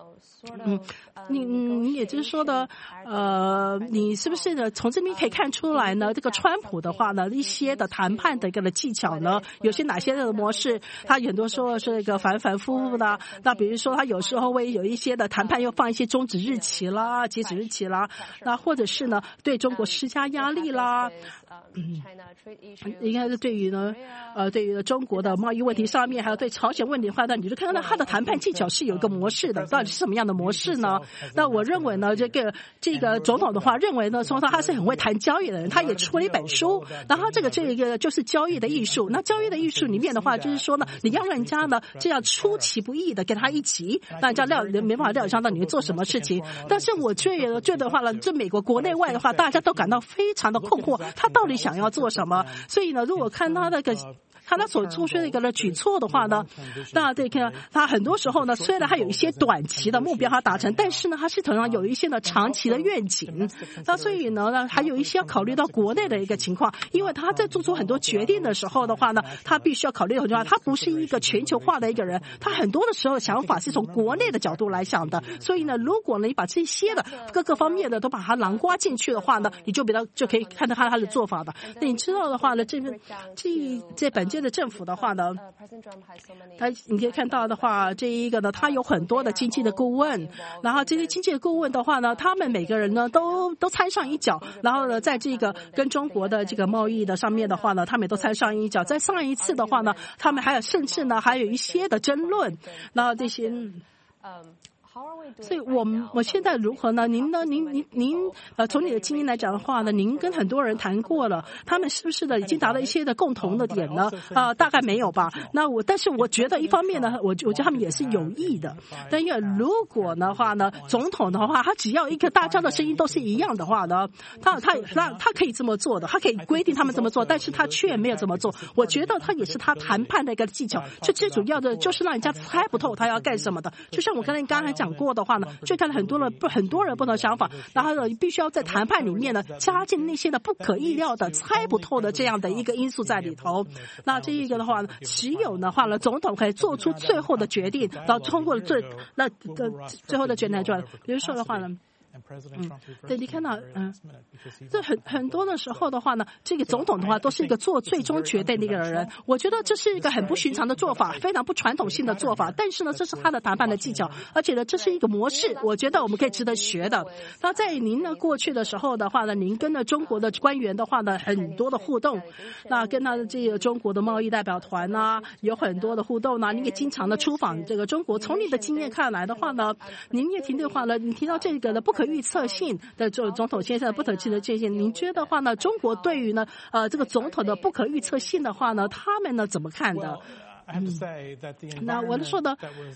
你也就是说的，你是不是呢？从这边可以看出来呢？这个川普的话呢，一些的谈判的一个技巧呢，有些哪些的模式，他很多时候是一个反反复复的。那比如说，他有时候会有一些的谈判又放一些终止日期啦、截止日期啦，那或者是呢对中国施加压力啦。应该是对于中国的贸易问题上面，还有对朝鲜问题的话呢，你就看到他的谈判技巧是有一个模式的，到底是什么样的模式呢？那我认为呢，这个总统的话认为呢，说他是很会谈交易的人，他也出了一本书，然后这个就是交易的艺术。那交易的艺术里面的话，就是说呢，你要让人家呢这样出其不意的跟他一起，让人家没办法料想到你会做什么事情。但是我觉得的话呢，这美国国内外的话，大家都感到非常的困惑，他到底想要做什么？所以呢，如果看他所做出的一个举措的话呢，那这个他很多时候呢，虽然他有一些短期的目标他达成，但是呢，他是同样有一些呢长期的愿景。那所以呢，还有一些要考虑到国内的一个情况，因为他在做出很多决定的时候的话呢，他必须要考虑很多，他不是一个全球化的一个人，他很多的时候想法是从国内的角度来想的。所以呢，如果呢你把这些的各个方面的都把它囊括进去的话呢，你就可以看到他的做法的。那你知道的话呢，这本届的政府的话呢，你可以看到的话，这一个呢，他有很多的经济的顾问，然后这些经济的顾问的话呢，他们每个人呢都参上一脚，然后呢，在这个跟中国的这个贸易的上面的话呢，他们也都参上一脚。在上一次的话呢，他们甚至呢还有一些的争论，然后这些。所以我现在如何呢？您从你的经验来讲的话呢，您跟很多人谈过了，他们是不是已经达到一些的共同的点呢？大概没有吧。但是我觉得一方面呢，我觉得他们也是有意的。但因为如果的话呢，总统的话，他只要一个大家的声音都是一样的话呢，他可以这么做的，他可以规定他们这么做，但是他却没有这么做。我觉得他也是他谈判的一个技巧，最主要的就是让人家猜不透他要干什么的。就像我刚才讲过的话呢，就看到很多人不同的想法，然后呢，必须要在谈判里面呢加进那些的不可意料的、猜不透的这样的一个因素在里头。那这一个的话呢，只有的话呢，总统可以做出最后的决定，然后通过最后的决定出来。比如说的话呢。对，你看到，这很多的时候的话呢，这个总统的话都是一个做最终决定的一个人。我觉得这是一个很不寻常的做法，非常不传统性的做法。但是呢，这是他的谈判的技巧，而且呢，这是一个模式，我觉得我们可以值得学的。那在您呢过去的时候的话呢，您跟中国的官员的话呢，很多的互动，那跟他的这个中国的贸易代表团啊，有很多的互动呢。您也经常的出访这个中国，从你的经验看来的话呢，您也提的话呢，你提到这个的不可预测性的总统先生的不可预测性，您觉得话呢，中国对于呢这个总统的不可预测性的话呢，他们呢怎么看的？那我说的。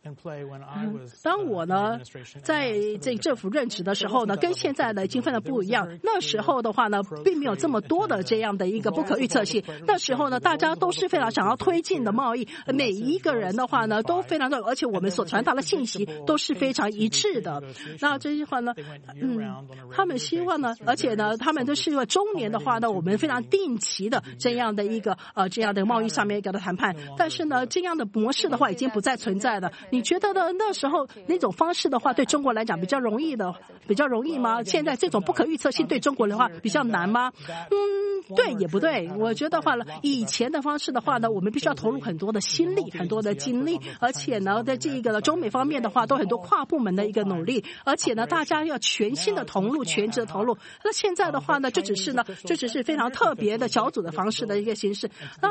当我呢在这个政府任职的时候呢，跟现在的已经分的不一样。那时候的话呢，并没有这么多的这样的一个不可预测性。那时候呢，大家都是非常想要推进的贸易，每一个人的话呢都非常的，而且我们所传达的信息都是非常一致的。那这些话呢，他们希望呢，而且呢，他们都是因为中年的话呢，我们非常定期的这样的一个这样的贸易上面一个的谈判。但是呢，这样的模式的话已经不再存在了。你觉得呢？那时候那种方式的话，对中国来讲比较容易吗？现在这种不可预测性对中国的话比较难吗？对也不对。我觉得话呢，以前的方式的话呢，我们必须要投入很多的心力、很多的精力，而且呢，在这个中美方面的话，都很多跨部门的一个努力，而且呢，大家要全心的投入、全职的投入。那现在的话呢，这只是非常特别的小组的方式的一个形式。那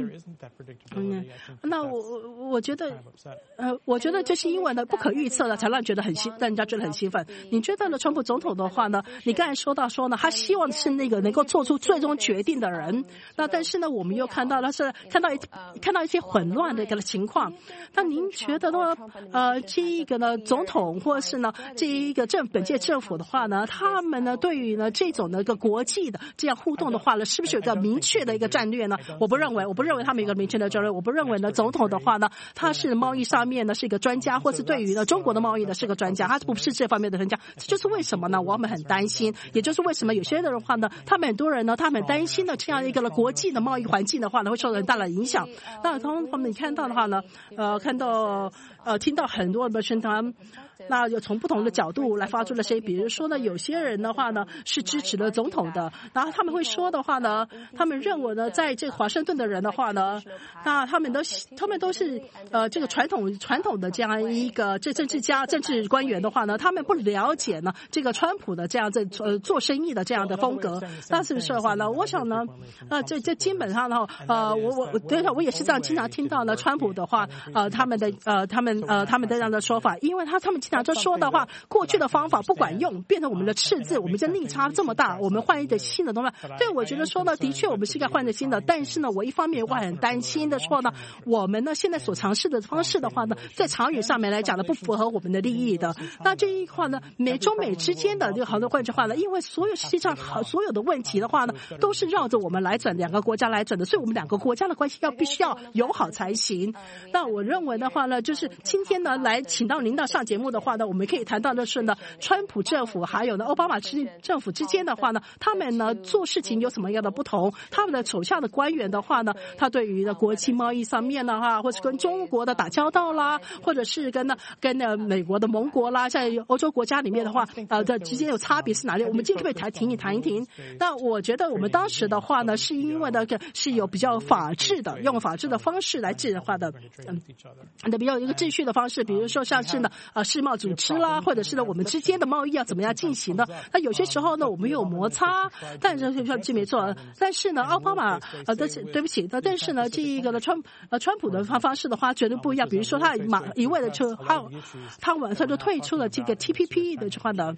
那我觉得就是因为呢不可预测的，才让人家觉得很兴奋。你觉得呢？川普总统的话呢，你刚才说呢，他希望是那个能够做出最终决定的人。那但是呢，我们又看到一些混乱的一个情况。那您觉得呢？这一个呢，总统或是呢这一个本届政府的话呢，他们呢对于呢这种的一个国际的这样互动的话呢，是不是有一个明确的一个战略呢？我不认为他们有一个明确的战略。我不认为呢，总统的话呢，他是贸易上面呢是一个专家，或是对于呢中国的贸易呢是个专家，他不是这方面的专家。这就是为什么呢？我们很担心，也就是为什么有些人的话呢，他们很多人呢，他们担心的这样一个国际的贸易环境的话呢，会受到很大的影响。那从他们看到的话呢，听到很多的宣传。那有从不同的角度来发出了声音，比如说呢，有些人的话呢是支持了总统的，然后他们会说的话呢，他们认为呢，在这个华盛顿的人的话呢，那他们都是这个传统的这样一个政治官员的话呢，他们不了解呢这个川普的这样做生意的这样的风格。那是不是的话呢？我想呢，这基本上呢，我也是这样经常听到呢，川普的话，他们的这样的说法，因为他们经常就说的话，过去的方法不管用，变成我们的赤字，我们这逆差这么大，我们换一个新的东西。对，我觉得说呢，的确我们是该换一个新的，但是呢，我一方面我很担心的说呢，我们呢现在所尝试的方式的话呢，在长远上面来讲呢，不符合我们的利益的。那这一块呢，中美之间的这个好多换句话呢，因为实际上所有的问题的话呢，都是绕着我们来转，两个国家来转的，所以我们两个国家的关系必须要友好才行。那我认为的话呢，就是今天呢来请到领导上节目的话呢，我们可以谈到的是呢，川普政府还有呢奥巴马政府之间的话呢，他们呢做事情有什么样的不同？他们的手下的官员的话呢，他对于呢国际贸易上面呢或是跟中国的打交道啦，或者是跟美国的盟国啦，在欧洲国家里面的话，的之间有差别是哪里？我们今天可以谈一听。那我觉得我们当时的话呢，是因为呢是有比较法治的，用法治的方式来治的话的，比较一个秩序的方式，比如说像是呢世贸组织啦，或者是呢我们之间的贸易要怎么样进行的？那有些时候呢我们有摩擦，但是这没错。但是呢奥巴马对不起，但是呢这一个呢川普的方式的话绝对不一样。比如说他一味的他晚上就退出了这个 TPP 的这块的。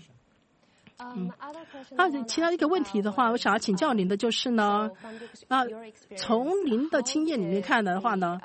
那其他一个问题的话，我想要请教您的就是呢，从您的经验里面看的话呢，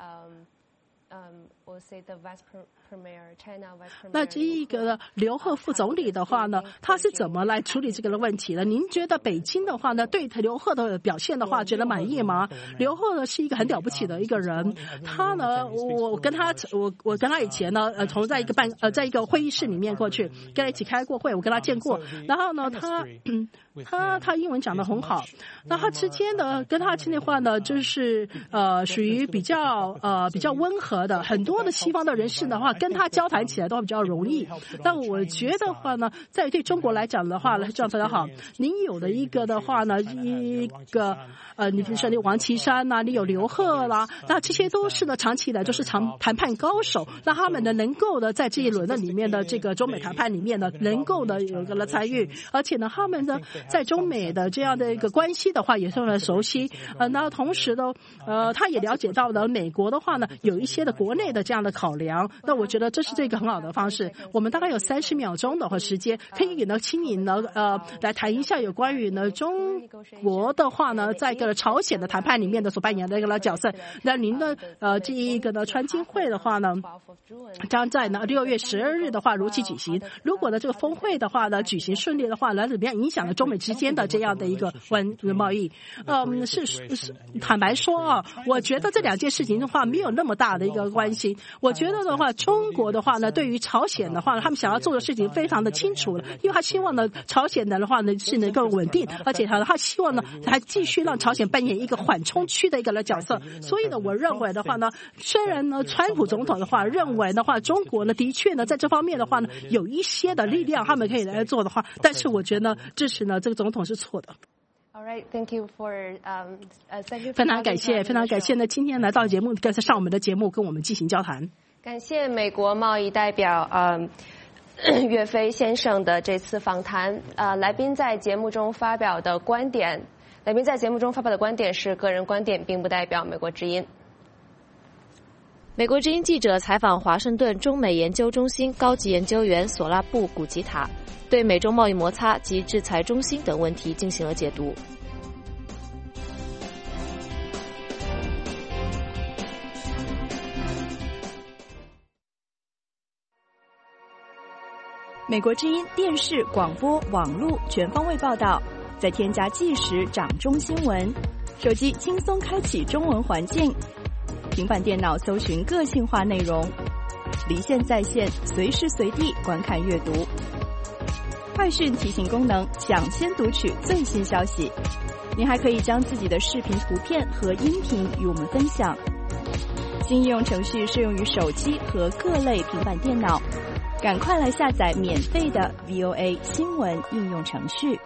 那这一个刘鹤副总理的话呢，他是怎么来处理这个问题的？您觉得北京的话呢，对刘鹤的表现的话，觉得满意吗？刘鹤呢是一个很了不起的一个人，他呢，我跟他以前呢，在一个会议室里面过去，跟他一起开过会，我跟他见过，然后呢，他英文讲得很好，那他之间的跟他之间的话呢，就是属于比较温和的，很多的西方的人士的话跟他交谈起来都比较容易。但我觉得话呢，在对中国来讲的话呢，这样比较好。您有的一个的话呢，一个你比如说你王岐山呐，你有刘鹤啦，那这些都是呢长期以来就是谈判高手，那他们呢能够的在这一轮的里面的这个中美谈判里面呢，能够的有一个的参与，而且呢他们呢在中美的这样的一个关系的话也是很熟悉。那同时呢他也了解到了美国的话呢有一些的国内的这样的考量，那我觉得这是这个很好的方式。我们大概有30秒钟的时间，可以呢，请你呢来谈一下有关于呢中国的话呢，在一个朝鲜的谈判里面的所扮演的一个角色。那您的这一个呢川金会的话呢，将在呢6月12日的话如期举行。如果呢这个峰会的话呢举行顺利的话呢，怎么样影响了中美之间的这样的一个贸易？是坦白说啊，我觉得这两件事情的话没有那么大的一个关系。我觉得的话，中国的话呢，对于朝鲜的话呢，他们想要做的事情非常的清楚了，因为他希望呢朝鲜的话呢是能够稳定，而且他希望呢还继续让朝鲜扮演一个缓冲区的一个角色。所以呢，我认为的话呢，虽然呢川普总统的话认为的话，中国呢的确呢在这方面的话呢有一些的力量他们可以来做的话，但是我觉得呢支持呢这个总统是错的。 All right, thank you for 非常感谢呢今天来到节目上我们的节目跟我们进行交谈。 感谢美国贸易代表岳飞先生的这次访谈。来宾在节目中发表的观点是个人观点，并不代表美国之音。 美国之音记者采访华盛顿中美研究中心高级研究员索拉布古吉塔，对美中贸易摩擦及制裁中心等问题进行了解读。 美国之音电视、广播、网络全方位报道，再添加即时掌中新闻，手机轻松开启中文环境，平板电脑搜寻个性化内容，离线在线，随时随地观看阅读。快讯提醒功能，抢先读取最新消息。您还可以将自己的视频、图片和音频与我们分享。新应用程序适用于手机和各类平板电脑，赶快来下载免费的 VOA 新闻应用程序。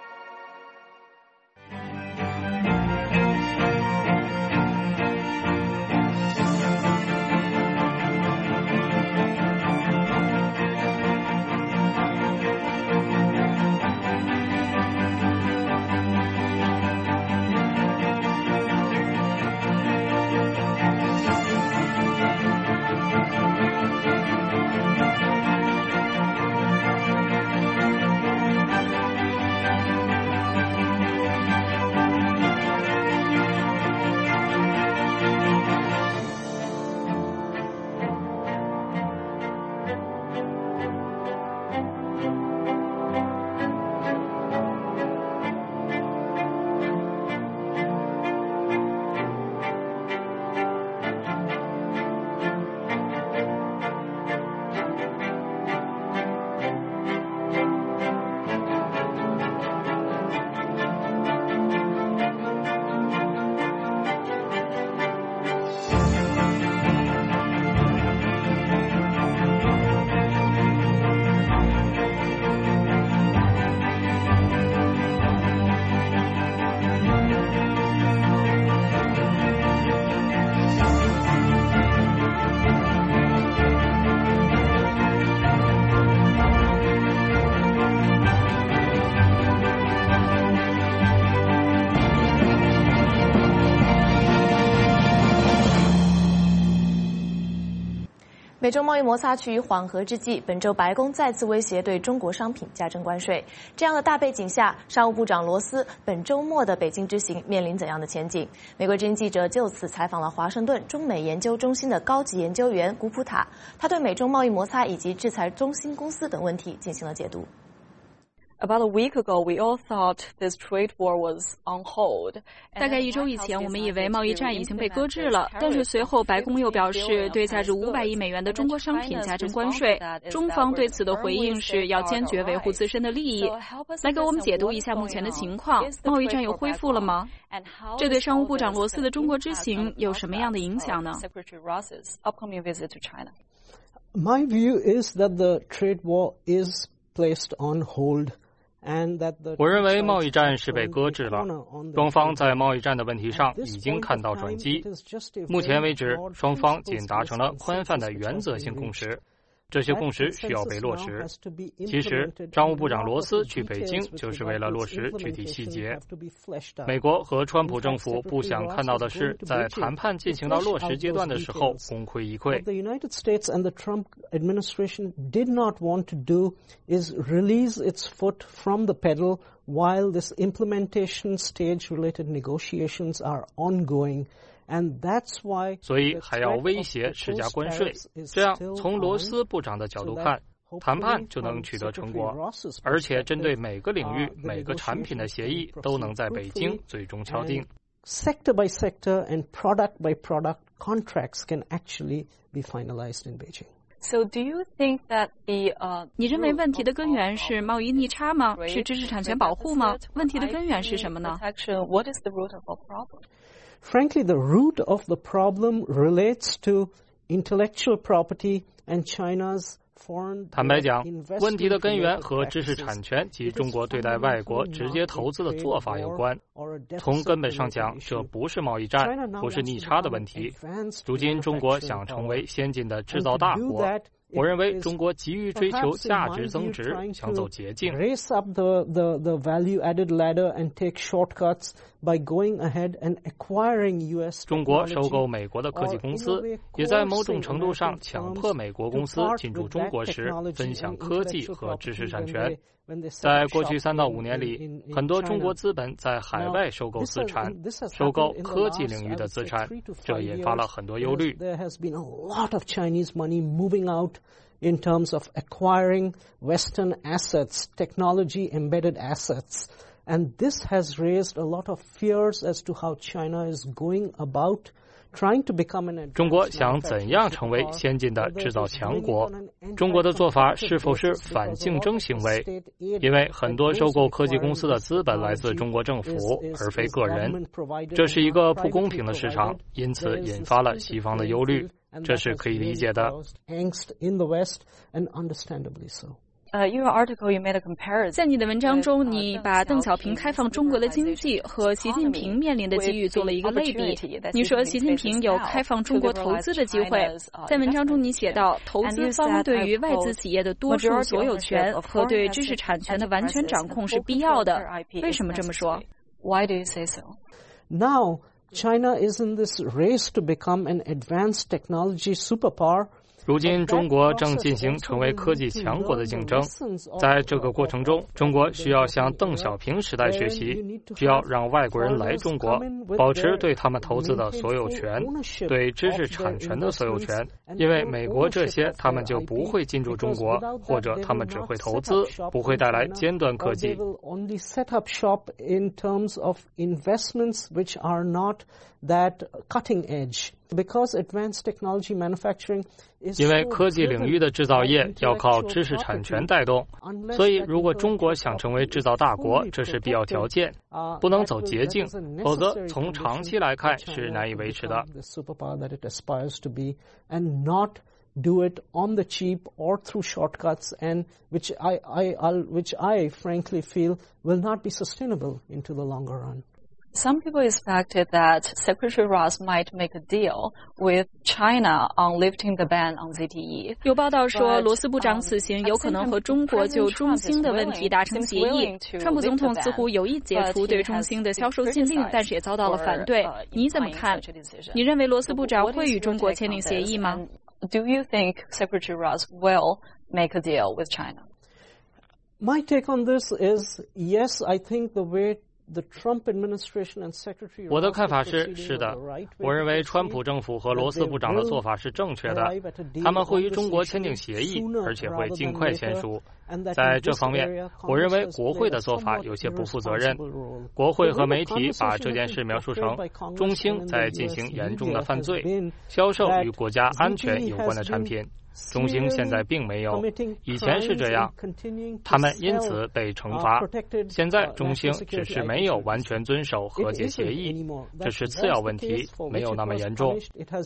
美中贸易摩擦趋于缓和之际，本周白宫再次威胁对中国商品加征关税。这样的大背景下，商务部长罗斯本周末的北京之行面临怎样的前景？美国之音记者就此采访了华盛顿中美研究中心的高级研究员古普塔，他对美中贸易摩擦以及制裁中心公司等问题进行了解读。 About a week ago, we all thought this trade war was on hold. 大概1周以前，我们以为贸易战已经被搁置了，但是随后白宫又表示对价值500亿美元的中国商品加征关税。中方对此的回应是要坚决维护自身的利益。来给我们解读一下目前的情况，贸易战又恢复了吗？这对商务部长罗斯的中国之行有什么样的影响呢？ My view is that the trade war is placed on hold. 我认为贸易战是被搁置了，双方在贸易战的问题上已经看到转机。目前为止，双方仅达成了宽泛的原则性共识。 这些共识需要被落实。其实，商务部长罗斯去北京就是为了落实具体细节。美国和川普政府不想看到的是，在谈判进行到落实阶段的时候功亏一篑。 The United States and the Trump administration did not want to do is release its foot from the pedal while this implementation stage-related negotiations are ongoing. And that's why 所以还要威胁施加关税，这样从罗斯部长的角度看，谈判就能取得成果，而且针对每个领域、每个产品的协议都能在北京最终敲定。 Sector by sector and product by product contracts can actually be finalized in Beijing. So do you think that the 你认为问题的根源是贸易逆差吗？是知识产权保护吗？问题的根源是什么呢？ What is the root of our problem? Frankly, the root of the problem relates to intellectual property and China's foreign 坦白讲，问题的根源和知识产权及中国对待外国直接投资的做法有关。从根本上讲，这不是贸易战，不是逆差的问题。如今中国想成为先进的制造大国，我认为中国急于追求价值增值，想走捷径。 Race up the value-added ladder and take shortcuts by going ahead and acquiring U.S. 中国收购美国的科技公司，也在某种程度上强迫美国公司进驻中国时分享科技和知识产权。在过去3到5年里，很多中国资本在海外收购资产，收购科技领域的资产，这引发了很多忧虑。 There has been a lot of Chinese money moving out in terms of acquiring Western assets, technology-embedded assets. And this has raised a lot of fears as to how China is going about trying to become an 中国想怎样成为先进的制造强国？中国的做法是否是反竞争行为？因为很多收购科技公司的资本来自中国政府，而非个人。这是一个不公平的市场，因此引发了西方的忧虑，这是可以理解的。 Your article, you made a comparison. 在你的文章中，你把邓小平开放中国的经济和习近平面临的机遇做了一个类比。你说习近平有开放中国投资的机会。在文章中你写到，投资方对于外资企业的多数所有权和对知识产权的完全掌控是必要的。为什么这么说？ Why do you say so? Now, China is in this race to become an advanced technology superpower. 如今中国正进行成为科技强国的竞争，在这个过程中，中国需要向邓小平时代学习，需要让外国人来中国，保持对他们投资的所有权，对知识产权的所有权，因为美国这些他们就不会进驻中国，或者他们只会投资，不会带来尖端科技。 That cutting edge, because advanced technology manufacturing is 因为科技领域的制造业要靠知识产权带动，所以如果中国想成为制造大国，这是必要条件，不能走捷径，否则从长期来看是难以维持的。 Do it on the cheap or through shortcuts, and which I frankly feel will not be sustainable into the longer run. Some people expected that Secretary Ross might make a deal with China on lifting the ban on ZTE. 有报道说，罗斯部长此行有可能和中国就中兴的问题达成协议。川普总统似乎有意解除对中兴的销售禁令，但是也遭到了反对。你怎么看？你认为罗斯部长会与中国签订协议吗？ Do you think Secretary Ross will make a deal with China? My take on this is, yes, I think the way the Trump administration and Secretary 我的看法是的，我认为川普政府和罗斯部长的做法是正确的，他们会与中国签订协议，而且会尽快签署。在这方面，我认为国会的做法有些不负责任。国会和媒体把这件事描述成中兴在进行严重的犯罪，销售与国家安全有关的产品。中兴现在并没有，以前是这样，他们因此被惩罚。现在中兴只是没有完全遵守和解协议，这是次要问题，没有那么严重。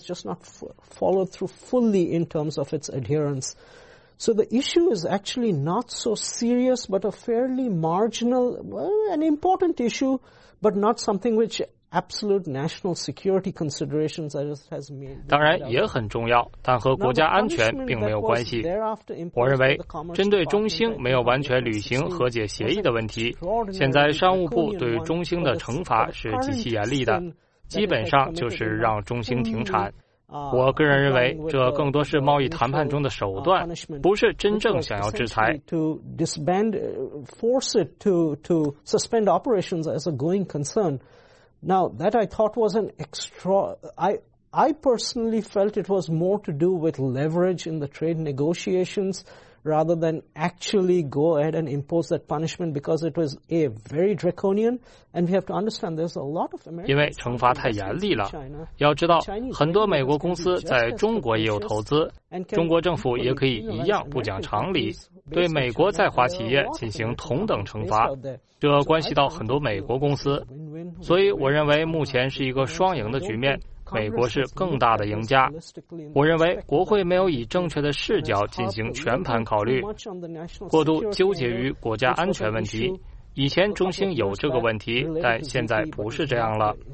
So the issue is actually not so serious, but a fairly marginal, an important issue, but not something which absolute national security considerations that it has made. 当然也很重要，但和国家安全并没有关系。我认为，针对中兴没有完全履行和解协议的问题，现在商务部对中兴的惩罚是极其严厉的，基本上就是让中兴停产。我个人认为，这更多是贸易谈判中的手段，不是真正想要制裁。 To disband, force it to suspend operations as a going concern. Now, that I thought was an extra. I personally felt it was more to do with leverage in the trade negotiations rather than actually go ahead and impose that punishment because it was very draconian, and we have to understand there's a lot of Americans. 因为惩罚太严厉了，要知道很多美国公司在中国也有投资，中国政府也可以一样不讲常理，对美国在华企业进行同等惩罚，这关系到很多美国公司，所以我认为目前是一个双赢的局面。美国是更大的赢家。我认为国会没有以正确的视角进行全盘考虑，过度纠结于国家安全问题。以前中兴有这个问题，但现在不是这样了。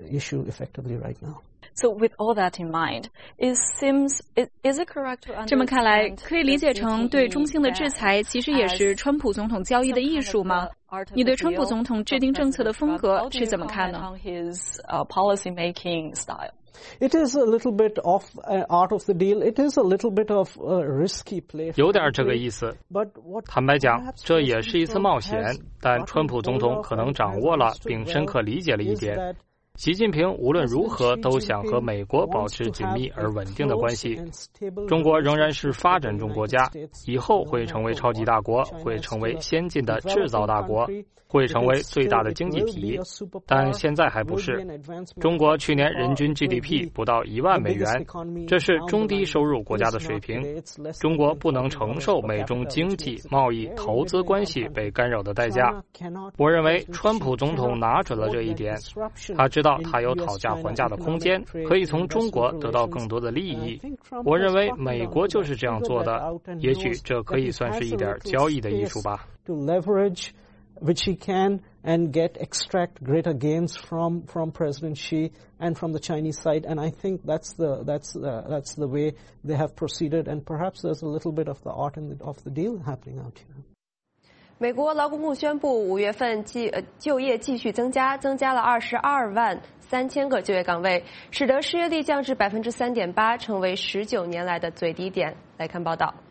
So with all that in mind, is it correct to understand? 这么看来，可以理解成对中兴的制裁其实也是川普总统交易的艺术吗？你对川普总统制定政策的风格是怎么看呢？ Policy making style. It is a little bit of art of the deal. It is a little bit of a risky play. 有点这个意思。坦白讲，这也是一次冒险，但川普总统可能掌握了并深刻理解了一点。习近平无论如何都想和美国保持紧密而稳定的关系。中国仍然是发展中国家，以后会成为超级大国，会成为先进的制造大国，会成为最大的经济体，但现在还不是。中国去年人均 GDP 不到1万美元，这是中低收入国家的水平。中国不能承受美中经济、贸易、投资关系被干扰的代价。我认为川普总统拿准了这一点，他知道他有讨价还价的空间，可以从中国得到更多的利益。我认为美国就是这样做的，也许这可以算是一点交易的艺术吧。 Which he can and extract greater gains from President Xi and from the Chinese side, and I think that's the way they have proceeded, and perhaps there's a little bit of the art of the deal happening out here. 美国劳工部宣布，5月份就业继续增加了22万3000个就业岗位，使得失业率降至 3.8%， 成为19年来的最低点。来看报道。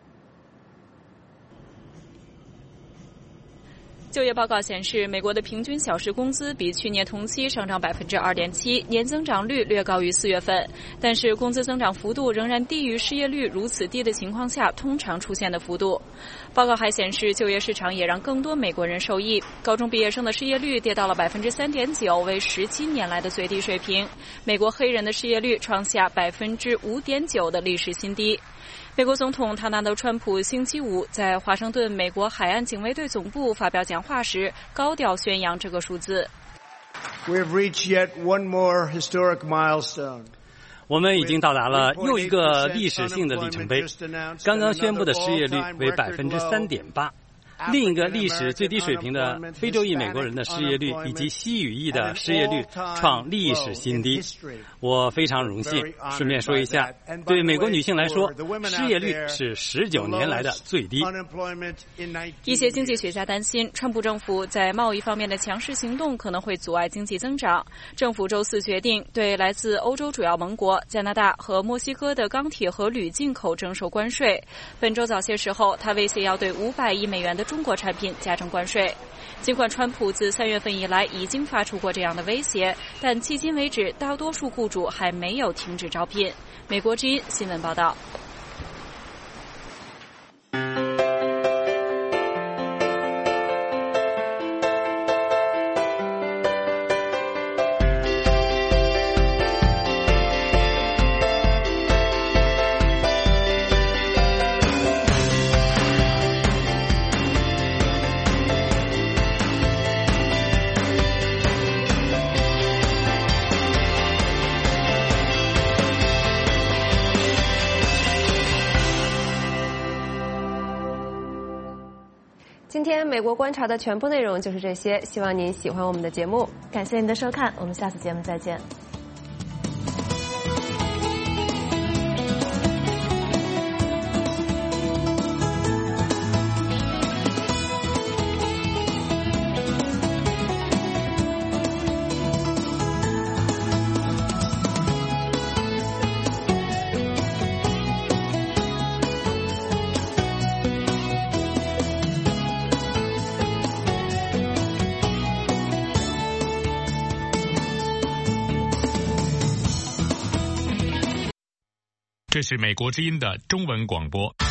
就业报告显示，美国的平均小时工资比去年同期上涨 2.7%， 年增长率略高于4月份，但是工资增长幅度仍然低于失业率如此低的情况下通常出现的幅度。报告还显示，就业市场也让更多美国人受益，高中毕业生的失业率跌到了 3.9%， 为17年来的最低水平。美国黑人的失业率创下 5.9% 的历史新低。美国总统唐纳德·川普星期五在华盛顿美国海岸警卫队总部发表讲话时，高调宣扬这个数字。 我们已经到达了又一个历史性的里程碑，刚刚宣布的失业率为 3.8%。另一个历史最低水平的非洲裔美国人的失业率以及西语裔的失业率创历史新低。我非常荣幸。顺便说一下，对美国女性来说，失业率是19年来的最低。 一些经济学家担心，川普政府在贸易方面的强势行动可能会阻碍经济增长。政府周四决定对来自欧洲主要盟国、加拿大和墨西哥的钢铁和铝进口征收关税。本周早些时候，他威胁要对500亿美元的中国产品加征关税。尽管川普自3月份以来已经发出过这样的威胁，但迄今为止，大多数雇主还没有停止招聘。美国之音新闻报道。 天美国观察的全部内容就是这些，希望您喜欢我们的节目， 感谢您的收看，我们下次节目再见。 这是美国之音的中文广播。